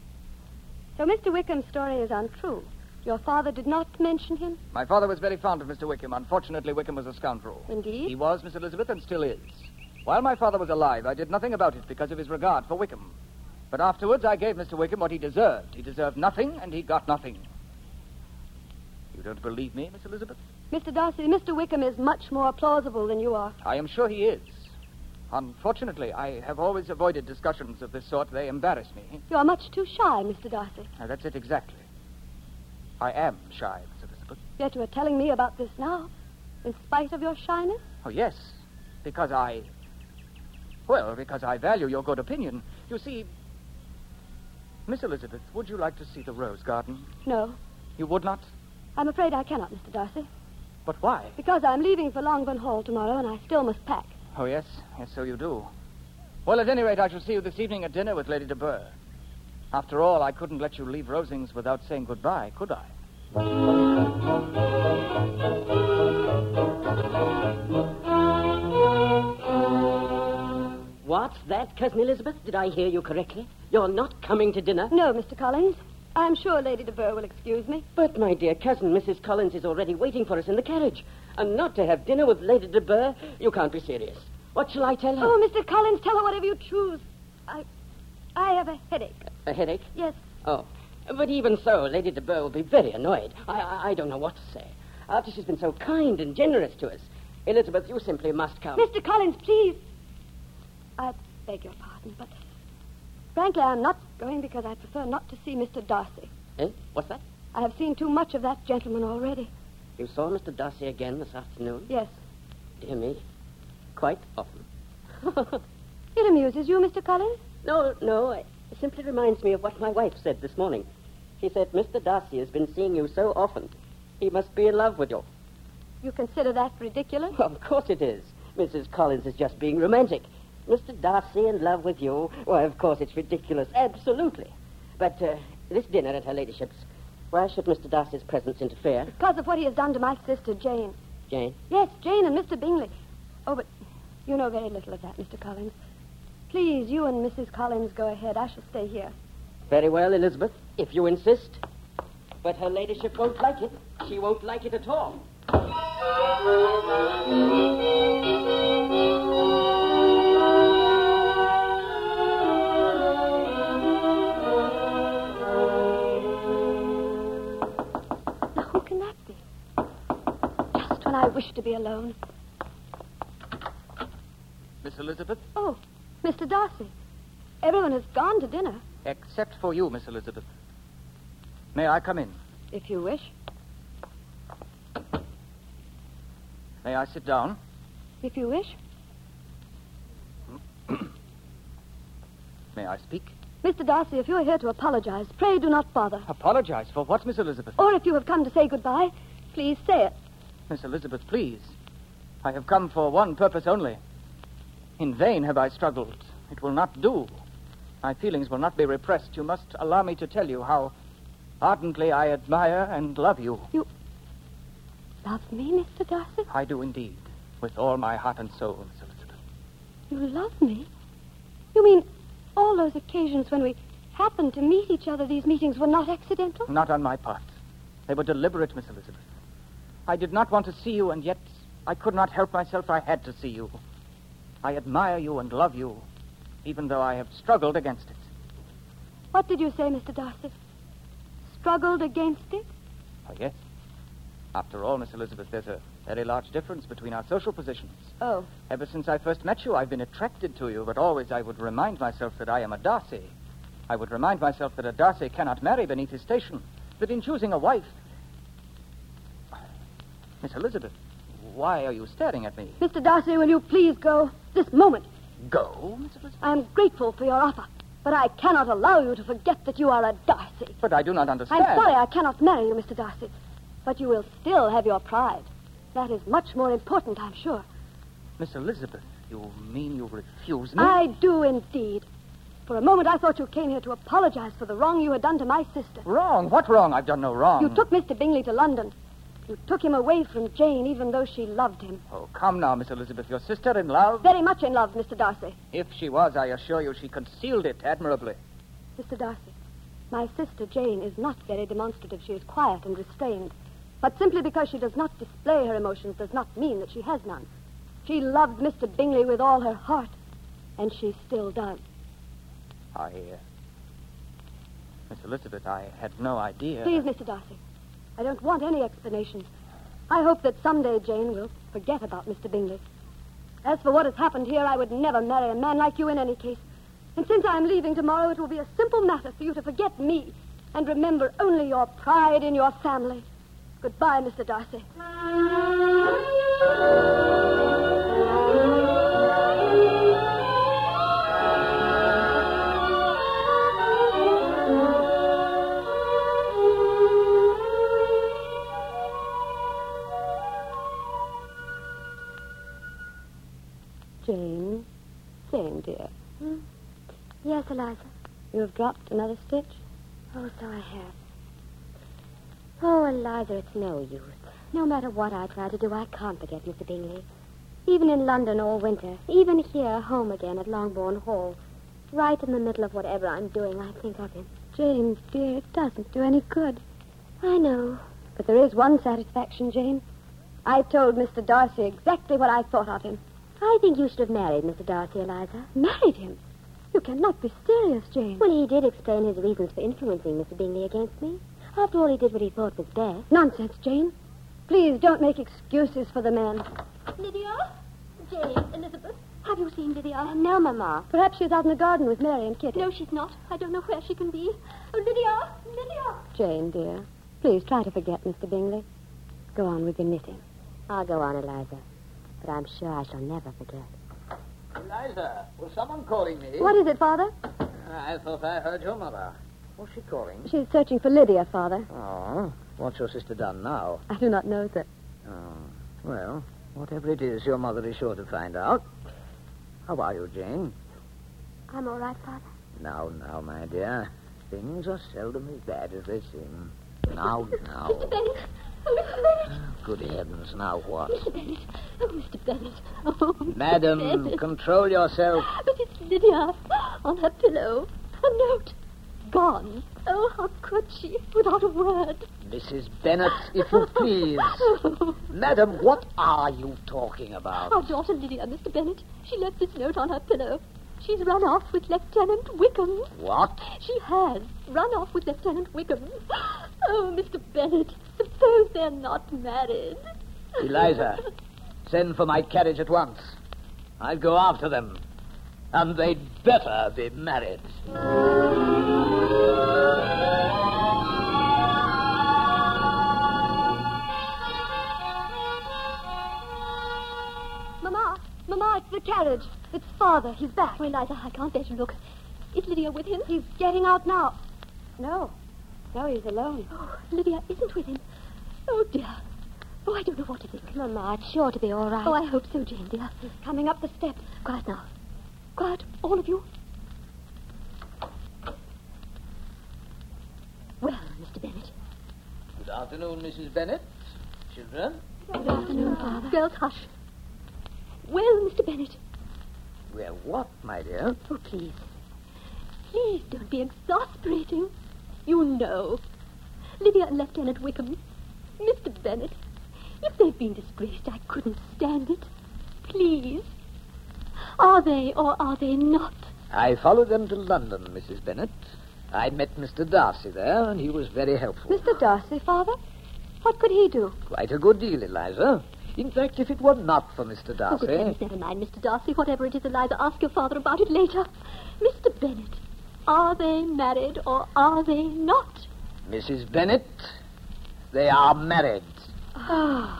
So Mister Wickham's story is untrue. Your father did not mention him? My father was very fond of Mister Wickham. Unfortunately, Wickham was a scoundrel. Indeed? He was, Miss Elizabeth, and still is. While my father was alive, I did nothing about it because of his regard for Wickham. But afterwards, I gave Mister Wickham what he deserved. He deserved nothing, and he got nothing. You don't believe me, Miss Elizabeth? Mister Darcy, Mister Wickham is much more plausible than you are. I am sure he is. Unfortunately, I have always avoided discussions of this sort. They embarrass me. You are much too shy, Mister Darcy. Now, that's it exactly. I am shy, Miss Elizabeth. Yet you are telling me about this now, in spite of your shyness? Oh, yes, because I... Well, because I value your good opinion. You see, Miss Elizabeth, would you like to see the rose garden? No. You would not? I'm afraid I cannot, Mister Darcy. But why? Because I'm leaving for Longbourn Hall tomorrow, and I still must pack. Oh, yes? Yes, so you do. Well, at any rate, I shall see you this evening at dinner with Lady de Bourgh. After all, I couldn't let you leave Rosings without saying goodbye, could I? Why What's that, Cousin Elizabeth? Did I hear you correctly? You're not coming to dinner? No, Mister Collins. I'm sure Lady de Burgh will excuse me. But, my dear cousin, Missus Collins is already waiting for us in the carriage. And not to have dinner with Lady de Burgh? You can't be serious. What shall I tell her? Oh, Mister Collins, tell her whatever you choose. I... I have a headache. A headache? Yes. Oh. But even so, Lady de Burgh will be very annoyed. I, I, I don't know what to say. After she's been so kind and generous to us. Elizabeth, you simply must come. Mister Collins, please. I beg your pardon, but... Frankly, I'm not going because I prefer not to see Mister Darcy. Eh? What's that? I have seen too much of that gentleman already. You saw Mister Darcy again this afternoon? Yes. Dear me. Quite often. It amuses you, Mister Collins? No, no. It simply reminds me of what my wife said this morning. She said Mister Darcy has been seeing you so often. He must be in love with you. You consider that ridiculous? Well, of course it is. Missus Collins is just being romantic. Mister Darcy in love with you? Why, of course it's ridiculous. Absolutely. But uh, this dinner at her ladyship's, why should Mister Darcy's presence interfere? Because of what he has done to my sister, Jane. Jane? Yes, Jane and Mister Bingley. Oh, but you know very little of that, Mister Collins. Please, you and Missus Collins go ahead. I shall stay here. Very well, Elizabeth, if you insist. But her ladyship won't like it. She won't like it at all. I wish to be alone. Miss Elizabeth? Oh, Mister Darcy. Everyone has gone to dinner. Except for you, Miss Elizabeth. May I come in? If you wish. May I sit down? If you wish. May I speak? Mister Darcy, if you are here to apologize, pray do not bother. Apologize for what, Miss Elizabeth? Or if you have come to say goodbye, please say it. Miss Elizabeth, please. I have come for one purpose only. In vain have I struggled. It will not do. My feelings will not be repressed. You must allow me to tell you how ardently I admire and love you. You love me, Mister Darcy? I do indeed. With all my heart and soul, Miss Elizabeth. You love me? You mean all those occasions when we happened to meet each other, these meetings were not accidental? Not on my part. They were deliberate, Miss Elizabeth. I did not want to see you, and yet I could not help myself. I had to see you. I admire you and love you, even though I have struggled against it. What did you say, Mister Darcy? Struggled against it? Oh, yes. After all, Miss Elizabeth, there's a very large difference between our social positions. Oh. Ever since I first met you, I've been attracted to you, but always I would remind myself that I am a Darcy. I would remind myself that a Darcy cannot marry beneath his station, that in choosing a wife... Miss Elizabeth, why are you staring at me? Mister Darcy, will you please go this moment? Go, Miss Elizabeth? I'm grateful for your offer, but I cannot allow you to forget that you are a Darcy. But I do not understand. I'm sorry I cannot marry you, Mister Darcy, but you will still have your pride. That is much more important, I'm sure. Miss Elizabeth, you mean you refuse me? I do indeed. For a moment I thought you came here to apologize for the wrong you had done to my sister. Wrong? What wrong? I've done no wrong. You took Mister Bingley to London. You took him away from Jane, even though she loved him. Oh, come now, Miss Elizabeth. Your sister in love? Very much in love, Mister Darcy. If she was, I assure you she concealed it admirably. Mister Darcy, my sister Jane is not very demonstrative. She is quiet and restrained. But simply because she does not display her emotions does not mean that she has none. She loved Mister Bingley with all her heart, and she still does. I, uh... Miss Elizabeth, I had no idea... Please, Mister Darcy. I don't want any explanations. I hope that someday Jane will forget about Mister Bingley. As for what has happened here, I would never marry a man like you in any case. And since I am leaving tomorrow, it will be a simple matter for you to forget me and remember only your pride in your family. Goodbye, Mister Darcy. Jane. Jane, dear. Hmm? Yes, Eliza. You have dropped another stitch? Oh, so I have. Oh, Eliza, it's no use. No matter what I try to do, I can't forget Mister Bingley. Even in London all winter. Even here, home again at Longbourn Hall. Right in the middle of whatever I'm doing, I think of him. Jane, dear, it doesn't do any good. I know. But there is one satisfaction, Jane. I told Mister Darcy exactly what I thought of him. I think you should have married Mister Darcy, Eliza. Married him? You cannot be serious, Jane. Well, he did explain his reasons for influencing Mister Bingley against me. After all, he did what he thought was best. Nonsense, Jane. Please don't make excuses for the man. Lydia? Jane, Elizabeth, have you seen Lydia? Uh, no, Mama. Perhaps she's out in the garden with Mary and Kitty. No, she's not. I don't know where she can be. Oh, Lydia! Lydia! Jane, dear, please try to forget Mister Bingley. Go on with your knitting. I'll go on, Eliza. But I'm sure I shall never forget. Eliza, was someone calling me? What is it, Father? I thought I heard your mother. What's she calling? She's searching for Lydia, Father. Oh, what's your sister done now? I do not know, sir. Oh, well, whatever it is, your mother is sure to find out. How are you, Jane? I'm all right, Father. Now, now, my dear. Things are seldom as bad as they seem. Now, now. Mister Bennet! Oh, Mister Bennet! Good heavens, now what? Mister Bennet! Oh, Mister Bennet! Oh, Mister Madam, Bennet. control yourself. But it's Lydia on her pillow. A note. Gone. Oh, how could she, without a word? Missus Bennet, if you please. Madam, what are you talking about? Our daughter Lydia, Mister Bennet. She left this note on her pillow. She's run off with Lieutenant Wickham. What? She has run off with Lieutenant Wickham. Oh, Mister Bennet, suppose they're not married. Eliza, send for my carriage at once. I'll go after them. And they'd better be married. Mama, Mama, it's the carriage. It's Father. He's back. Oh, Eliza, I can't let you look. Is Lydia with him? He's getting out now. No. No, he's alone. Oh, Lydia isn't with him. Oh, dear. Oh, I don't know what to think. Mama, it's sure to be all right. Oh, I hope so, Jane, dear. He's coming up the steps. Quiet now. Quiet, all of you. Well, Mister Bennet. Good afternoon, Missus Bennet. Children. Good afternoon, Father. Girls, hush. Well, Mister Bennet. Well, what, my dear? Oh, please. Please don't be exasperating. You know. Lydia and Lieutenant Wickham. Mister Bennet. If they've been disgraced, I couldn't stand it. Please. Are they or are they not? I followed them to London, Missus Bennet. I met Mister Darcy there, and he was very helpful. Mister Darcy, Father? What could he do? Quite a good deal, Eliza. In fact, if it were not for Mister Oh, Darcy... good heavens, never mind, Mister Darcy. Whatever it is, Eliza, ask your father about it later. Mister Bennet, are they married or are they not? Missus Bennet, they are married. Ah.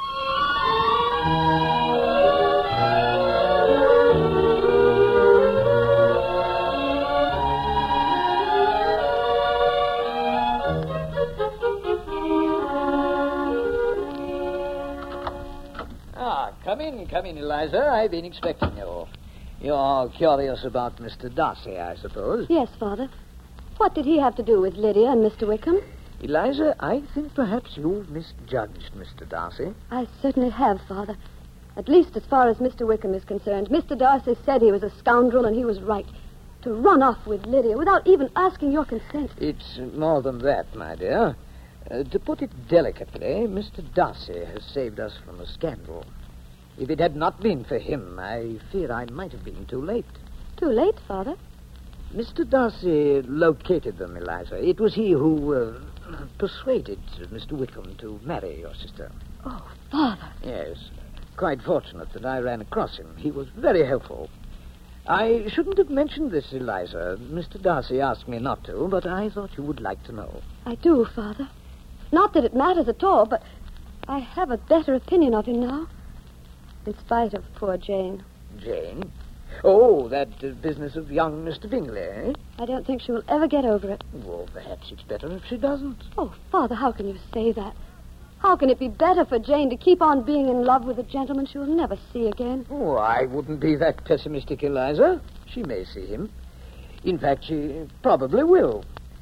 Ah, come in, come in, Eliza. I've been expecting you. You're curious about Mister Darcy, I suppose. Yes, Father. What did he have to do with Lydia and Mister Wickham? Eliza, I think perhaps you've misjudged Mister Darcy. I certainly have, Father. At least as far as Mister Wickham is concerned. Mister Darcy said he was a scoundrel, and he was right. To run off with Lydia without even asking your consent. It's more than that, my dear. Uh, to put it delicately, Mister Darcy has saved us from a scandal. If it had not been for him, I fear I might have been too late. Too late, Father? Mister Darcy located them, Eliza. It was he who uh, persuaded Mister Wickham to marry your sister. Oh, Father. Yes. Quite fortunate that I ran across him. He was very helpful. I shouldn't have mentioned this, Eliza. Mister Darcy asked me not to, but I thought you would like to know. I do, Father. Not that it matters at all, but I have a better opinion of him now. In spite of poor Jane. Jane? Oh, that uh, business of young Mister Bingley, eh? I don't think she will ever get over it. Well, perhaps it's better if she doesn't. Oh, Father, how can you say that? How can it be better for Jane to keep on being in love with a gentleman she will never see again? Oh, I wouldn't be that pessimistic, Eliza. She may see him. In fact, she probably will.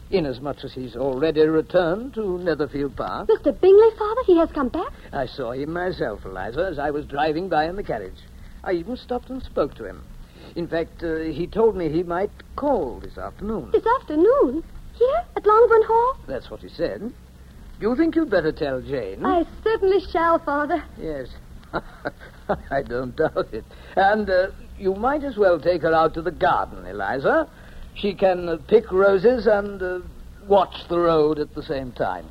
inasmuch as he's already returned to Netherfield Park. Mister Bingley, Father? He has come back? I saw him myself, Eliza, as I was driving by in the carriage. I even stopped and spoke to him. In fact, uh, he told me he might call this afternoon. This afternoon? Here? At Longbourn Hall? That's what he said. Do you think you'd better tell Jane? I certainly shall, Father. Yes. I don't doubt it. And uh, you might as well take her out to the garden, Eliza. She can uh, pick roses and uh, watch the road at the same time.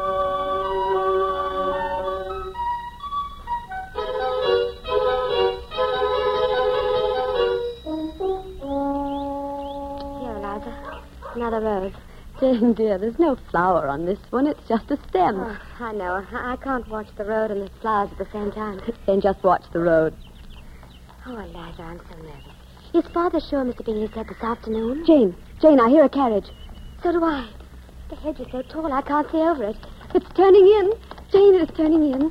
Here, Eliza. Another rose. Jane, dear, there's no flower on this one. It's just a stem. Oh, I know. I I can't watch the road and the flowers at the same time. Then just watch the road. Oh, Eliza, I'm so nervous. Is Father sure Mister Bingley said this afternoon? Jane, Jane, I hear a carriage. So do I. The hedge is so tall I can't see over it. It's turning in. Jane, it's turning in.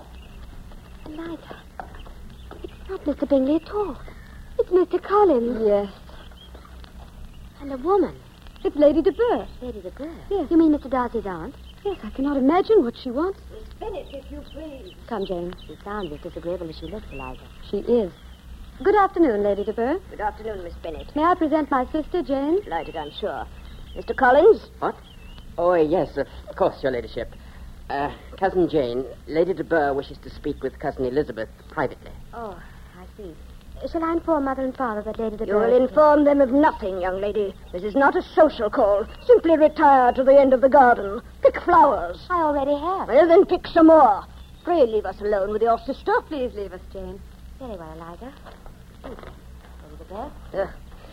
Eliza, it's not Mister Bingley at all. It's Mister Collins. Yes. And a woman. It's Lady de Burgh. Lady de Burgh? Yes. You mean Mister Darcy's aunt? Yes, I cannot imagine what she wants. Miss Bennet, if you please. Come, Jane. She sounds as disagreeable as she looks, Eliza. She is. Good afternoon, Lady de Burgh. Good afternoon, Miss Bennet. May I present my sister, Jane? Delighted, I'm sure. Mister Collins? What? Oh, yes, of course, Your Ladyship. Uh, Cousin Jane, Lady de Burgh wishes to speak with Cousin Elizabeth privately. Oh, I see. Shall I inform Mother and Father that Lady de You Burgh... will inform them of nothing, young lady. This is not a social call. Simply retire to the end of the garden. Pick flowers. I already have. Well, then pick some more. Pray leave us alone with your sister. Please leave us, Jane. Very well, Eliza. Lady de Burgh. Uh,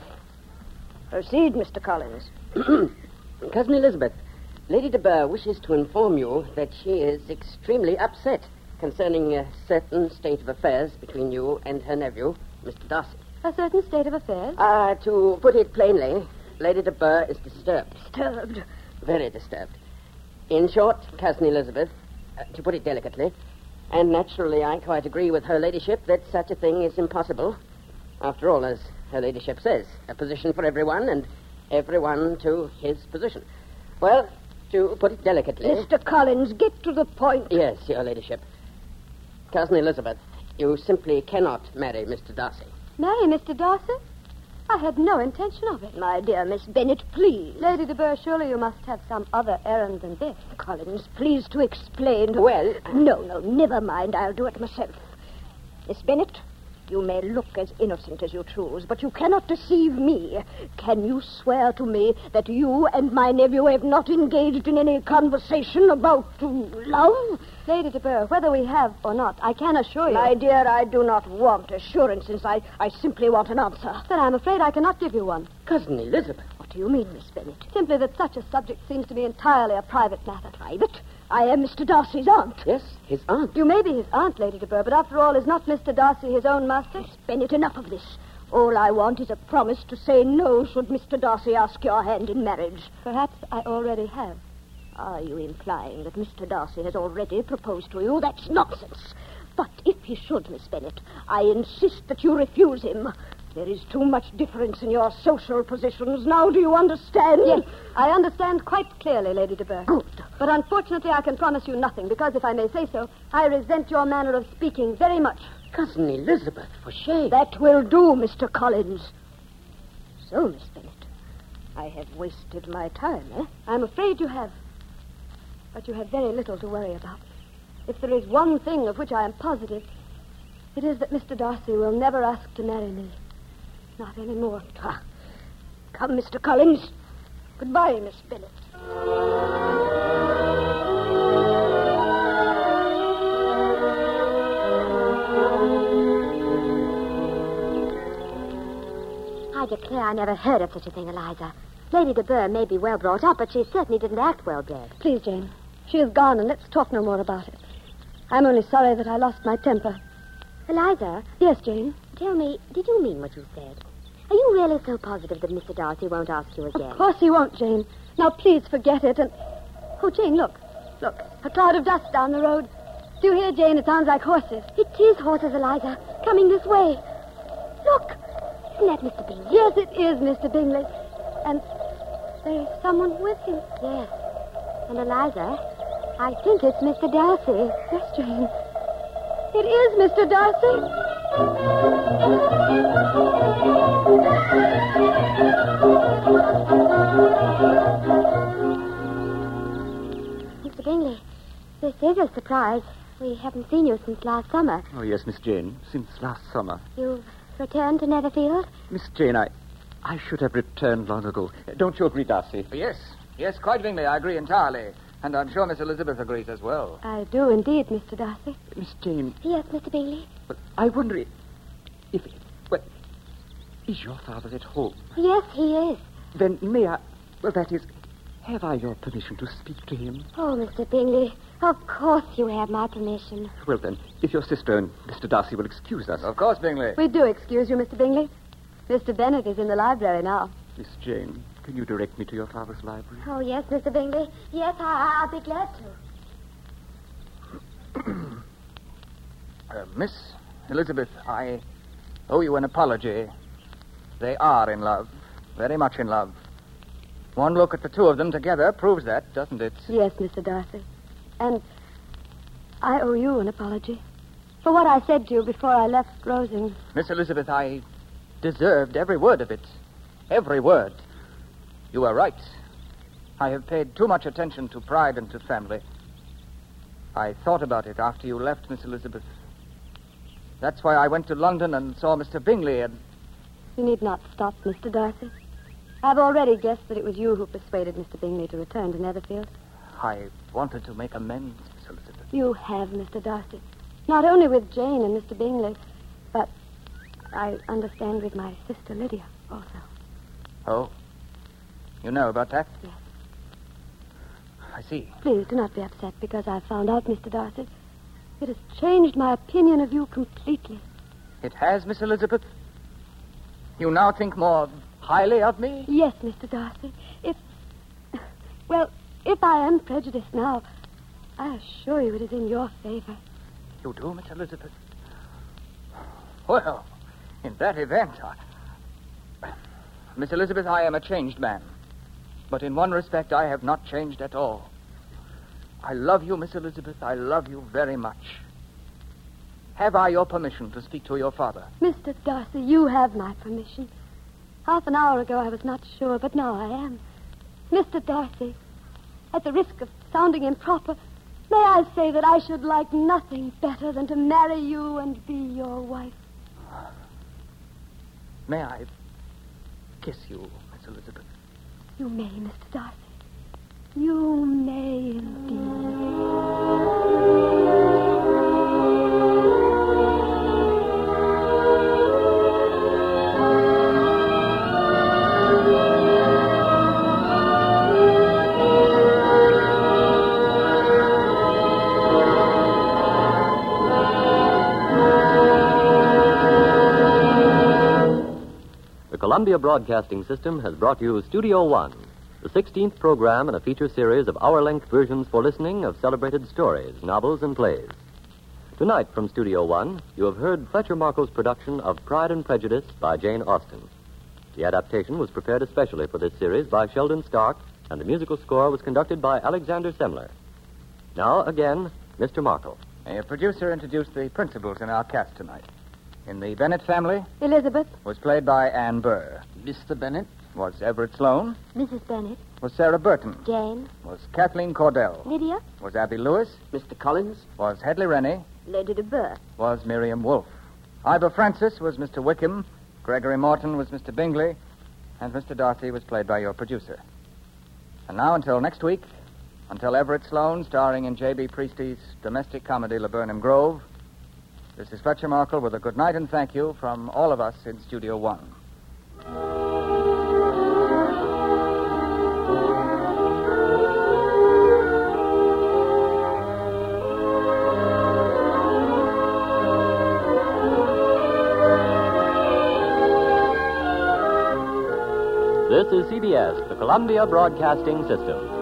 proceed, Mister Collins. Cousin Elizabeth, Lady de Burgh wishes to inform you that she is extremely upset concerning a certain state of affairs between you and her nephew, Mister Darcy. A certain state of affairs? Uh, to put it plainly, Lady de Burgh is disturbed. Disturbed? Very disturbed. In short, Cousin Elizabeth, uh, to put it delicately, and naturally I quite agree with her ladyship that such a thing is impossible. After all, as her ladyship says, a position for everyone and everyone to his position. Well, to put it delicately... Mister Collins, get to the point. Yes, Your Ladyship. Cousin Elizabeth, you simply cannot marry Mister Darcy. Marry Mister Darcy? I had no intention of it. My dear Miss Bennet, please. Lady de Burgh, surely you must have some other errand than this. Collins, please to explain. To... Well... No, no, never mind. I'll do it myself. Miss Bennet, you may look as innocent as you choose, but you cannot deceive me. Can you swear to me that you and my nephew have not engaged in any conversation about love? Lady de Burgh, whether we have or not, I can assure you... My dear, I do not want assurances. I, I simply want an answer. Then I'm afraid I cannot give you one. Cousin Elizabeth. What do you mean, Miss Bennet? Simply that such a subject seems to be entirely a private matter. Private? I am Mister Darcy's aunt. Yes, his aunt. You may be his aunt, Lady de Burgh, but after all, is not Mister Darcy his own master? Miss Bennet, enough of this. All I want is a promise to say no should Mister Darcy ask your hand in marriage. Perhaps I already have. Are you implying that Mister Darcy has already proposed to you? That's nonsense. But if he should, Miss Bennet, I insist that you refuse him. There is too much difference in your social positions. Now, do you understand? Yes, I understand quite clearly, Lady de Burgh. Good. But unfortunately, I can promise you nothing, because if I may say so, I resent your manner of speaking very much. Cousin Elizabeth, for shame. That will do, Mister Collins. So, Miss Bennet, I have wasted my time, eh? I'm afraid you have. But you have very little to worry about. If there is one thing of which I am positive, it is that Mister Darcy will never ask to marry me. Not anymore. Ah. Come, Mister Collins. Goodbye, Miss Bennet. I declare I never heard of such a thing, Eliza. Lady de Burgh may be well brought up, but she certainly didn't act well bred. Please, Jane. She is gone, and let's talk no more about it. I'm only sorry that I lost my temper. Eliza? Yes, Jane? Tell me, did you mean what you said? Are you really so positive that Mister Darcy won't ask you again? Of course he won't, Jane. Now, please forget it and... Oh, Jane, look. Look, a cloud of dust down the road. Do you hear, Jane? It sounds like horses. It is horses, Eliza. Coming this way. Look. Isn't that Mister Bingley? Yes, it is Mister Bingley. And There's someone with him. Yes. And Eliza, I think it's Mister Darcy. Yes, Jane. It is Mister Darcy. Mister Bingley, this is a surprise. We haven't seen you since last summer. Oh, yes, Miss Jane. Since last summer. You've returned to Netherfield? Miss Jane, I... I should have returned long ago. Don't you agree, Darcy? Yes. Yes, quite Bingley. I agree entirely. And I'm sure Miss Elizabeth agrees as well. I do indeed, Mister Darcy. Miss Jane... Yes, Mister Bingley. But I wonder if... if well, is your father at home? Yes, he is. Then may I... Well, that is... Have I your permission to speak to him? Oh, Mister Bingley, of course you have my permission. Well, then, if your sister and Mister Darcy will excuse us... Of course, Bingley. We do excuse you, Mister Bingley. Mister Bennet is in the library now. Miss Jane, can you direct me to your father's library? Oh, yes, Mister Bingley. Yes, I, I'll be glad to. uh, Miss Elizabeth, I owe you an apology. They are in love. Very much in love. One look at the two of them together proves that, doesn't it? Yes, Mister Darcy. And I owe you an apology for what I said to you before I left Rosings. Miss Elizabeth, I deserved every word of it. Every word. You are right. I have paid too much attention to pride and to family. I thought about it after you left, Miss Elizabeth. That's why I went to London and saw Mister Bingley and... You need not stop, Mister Darcy. I've already guessed that it was you who persuaded Mister Bingley to return to Netherfield. I wanted to make amends, Miss Elizabeth. You have, Mister Darcy. Not only with Jane and Mister Bingley, but I understand with my sister Lydia also. Oh? You know about that? Yes. I see. Please do not be upset because I found out, Mister Darcy. It has changed my opinion of you completely. It has, Miss Elizabeth? You now think more highly of me? Yes, Mister Darcy. If... Well, if I am prejudiced now, I assure you it is in your favor. You do, Miss Elizabeth? Well, in that event, I... Miss Elizabeth, I am a changed man. But in one respect, I have not changed at all. I love you, Miss Elizabeth. I love you very much. Have I your permission to speak to your father? Mister Darcy, you have my permission. Half an hour ago, I was not sure, but now I am. Mister Darcy, at the risk of sounding improper, may I say that I should like nothing better than to marry you and be your wife. May I kiss you, Miss Elizabeth? You may, Mister Darcy. You may indeed. The Columbia Broadcasting System has brought you Studio One, the sixteenth program in a feature series of hour-length versions for listening of celebrated stories, novels, and plays. Tonight from Studio One, you have heard Fletcher Markle's production of Pride and Prejudice by Jane Austen. The adaptation was prepared especially for this series by Sheldon Stark, and the musical score was conducted by Alexander Semler. Now, again, Mister Markle. A producer introduced the principals in our cast tonight. In the Bennet family, Elizabeth. was played by Anne Burr. Mister Bennet. Was Everett Sloane. Missus Bennet. Was Sarah Burton. Jane. Was Kathleen Cordell. Lydia. Was Abby Lewis. Mister Collins. Was Hedley Rennie. Lady de Burr. Was Miriam Wolfe. Ivor Francis was Mister Wickham. Gregory Morton was Mister Bingley. And Mister Darcy was played by your producer. And now, until next week, until Everett Sloane, starring in J B. Priestley's domestic comedy Laburnum Grove, this is Fletcher Markle with a good night and thank you from all of us in Studio One. This is C B S, the Columbia Broadcasting System.